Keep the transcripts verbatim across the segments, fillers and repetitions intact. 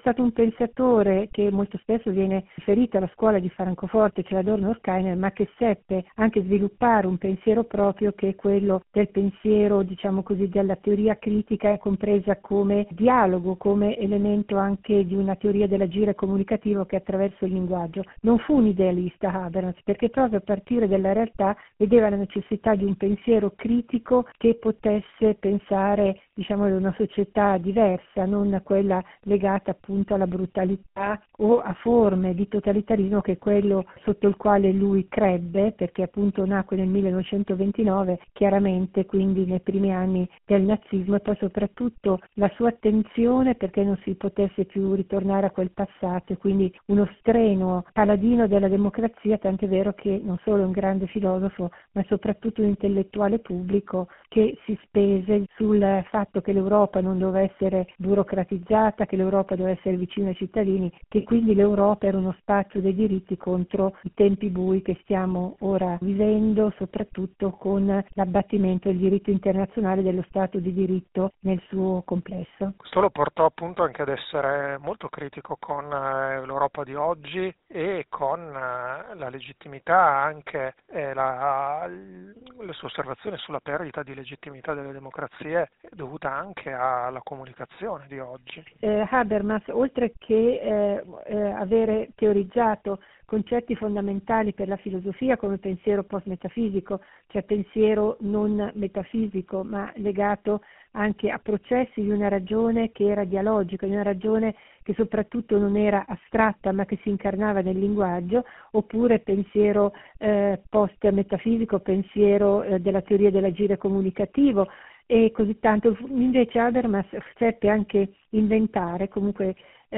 stato un pensatore che molto spesso viene riferito alla scuola di Francoforte, cioè Adorno Horkheimer, ma che seppe anche sviluppare un pensiero proprio, che è quello del pensiero, diciamo così, della teoria critica, compresa come dialogo, come elemento anche di una teoria dell'agire comunicativo che attraverso il linguaggio. Non fu un idealista Habermas, perché proprio a partire dalla realtà vedeva la necessità di un pensiero critico che potesse pensare, diciamo, ad una società diversa, non quella legata appunto alla brutalità o a forme di totalitarismo che è quello sotto il quale lui crebbe, perché appunto nacque nel millenovecentoventinove, chiaramente quindi nei primi anni del nazismo, e poi soprattutto la sua attenzione perché non si potesse più ritornare a quel passato, e quindi uno strenuo paladino della democrazia, tant'è vero che non solo è un grande filosofo ma soprattutto un intellettuale pubblico che si spese sul fatto che l'Europa non doveva essere burocratizzata, che l'Europa doveva essere vicina ai cittadini, che quindi l'Europa era uno spazio dei diritti contro i tempi bui che stiamo ora vivendo, soprattutto con l'abbattimento del diritto internazionale dello Stato di diritto nel suo complesso. Questo lo portò appunto anche ad essere molto critico con eh, l'Europa di oggi e con eh, la legittimità, anche eh, la, le sue osservazioni sulla perdita di legittimità delle democrazie dovuta anche alla comunicazione di oggi. Eh, Habermas, oltre che eh, eh, avere teorizzato concetti fondamentali per la filosofia come pensiero post-metafisico, cioè pensiero non metafisico ma legato anche a processi di una ragione che era dialogica, di una ragione che soprattutto non era astratta ma che si incarnava nel linguaggio, oppure pensiero eh, post-metafisico, pensiero eh, della teoria dell'agire comunicativo e così tanto. Invece Habermas seppe anche inventare, comunque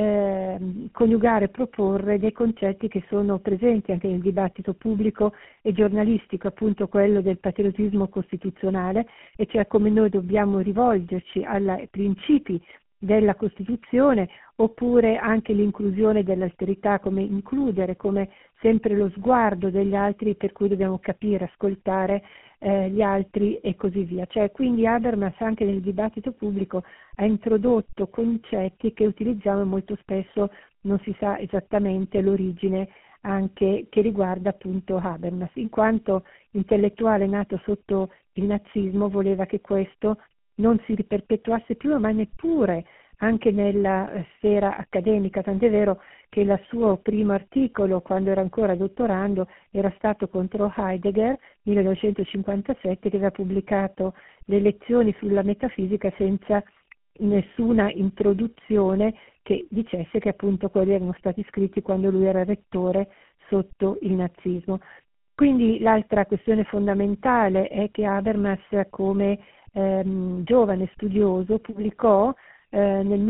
eh, coniugare, proporre dei concetti che sono presenti anche nel dibattito pubblico e giornalistico, appunto quello del patriottismo costituzionale, e cioè come noi dobbiamo rivolgerci ai principi della Costituzione, oppure anche l'inclusione dell'alterità, come includere, come sempre lo sguardo degli altri, per cui dobbiamo capire, ascoltare eh, gli altri e così via. Cioè, quindi Habermas anche nel dibattito pubblico ha introdotto concetti che utilizziamo e molto spesso non si sa esattamente l'origine anche che riguarda appunto Habermas, in quanto intellettuale nato sotto il nazismo voleva che questo non si riperpetuasse più, ma neppure anche nella sfera accademica, tant'è vero che il suo primo articolo, quando era ancora dottorando, era stato contro Heidegger, millenovecentocinquantasette, che aveva pubblicato le lezioni sulla metafisica senza nessuna introduzione che dicesse che appunto quelli erano stati scritti quando lui era rettore sotto il nazismo. Quindi l'altra questione fondamentale è che Habermas, come ehm, giovane studioso, pubblicò eh, nel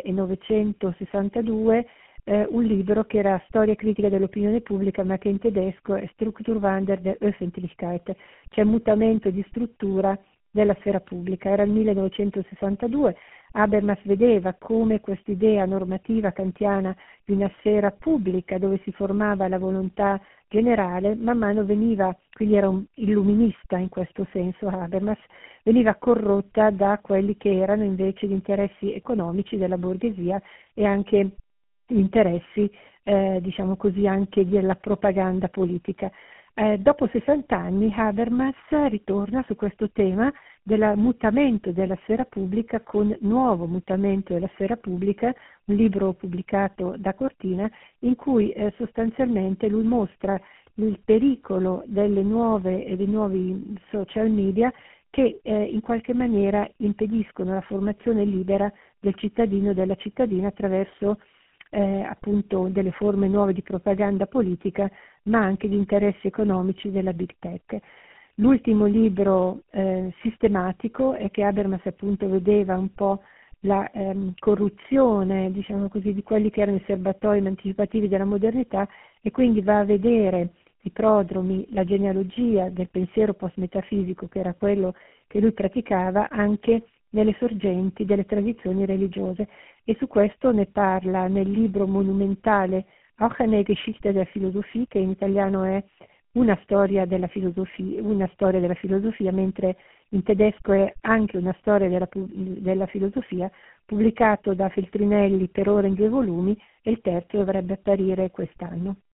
millenovecentosessantadue eh, un libro che era Storia critica dell'opinione pubblica, ma che in tedesco è Strukturwandel der Öffentlichkeit, cioè mutamento di struttura della sfera pubblica. Era il millenovecentosessantadue, Habermas vedeva come quest'idea normativa kantiana di una sfera pubblica dove si formava la volontà generale, man mano veniva, quindi era un illuminista in questo senso Habermas, veniva corrotta da quelli che erano invece gli interessi economici della borghesia e anche gli interessi, eh, diciamo così, anche della propaganda politica. Eh, dopo sessanta anni Habermas ritorna su questo tema del mutamento della sfera pubblica con Nuovo mutamento della sfera pubblica, un libro pubblicato da Cortina, in cui eh, sostanzialmente lui mostra il pericolo delle nuove e dei nuovi social media che eh, in qualche maniera impediscono la formazione libera del cittadino e della cittadina attraverso eh, appunto delle forme nuove di propaganda politica, ma anche di interessi economici della Big Tech. L'ultimo libro eh, sistematico è che Habermas appunto vedeva un po' la ehm, corruzione, diciamo così, di quelli che erano i serbatoi anticipativi della modernità, e quindi va a vedere i prodromi, la genealogia del pensiero post-metafisico, che era quello che lui praticava, anche nelle sorgenti delle tradizioni religiose, e su questo ne parla nel libro monumentale Auch eine Geschichte der Philosophie, che in italiano è una storia della filosofia, una storia della filosofia, mentre in tedesco è anche una storia della, della filosofia, pubblicato da Feltrinelli per ora in due volumi, e il terzo dovrebbe apparire quest'anno.